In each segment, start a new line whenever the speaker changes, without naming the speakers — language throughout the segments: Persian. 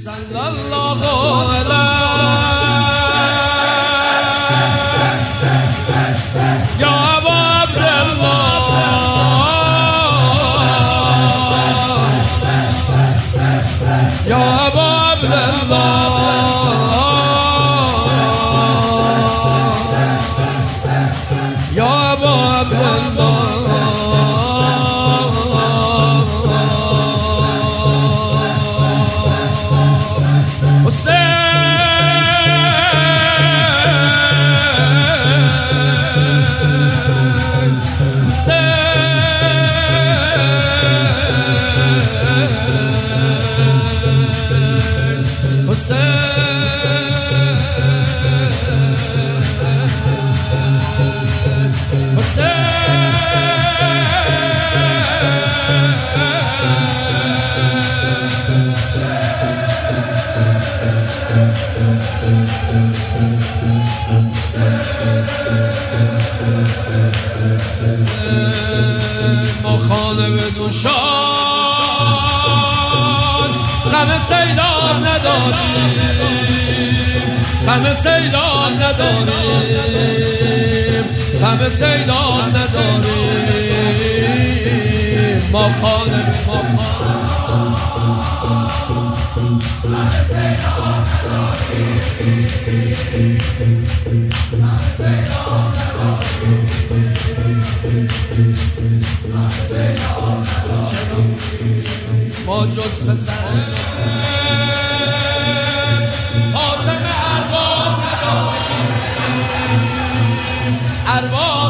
صلی الله علیه یا ابا عبدالله یا ابا عبدالله یا ابا عبدالله ما خانه به دوشان غم سیلاب نداریم، غم سیلاب نداریم، غم سیلاب نداریم. ما خانه ما جز پسر فاطمه ارباب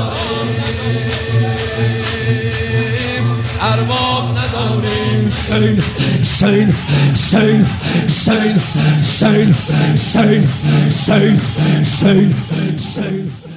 نداریم، ارباب نداریم.
Sane, sane, sane, sane, sane, sane, sane, sane, sane.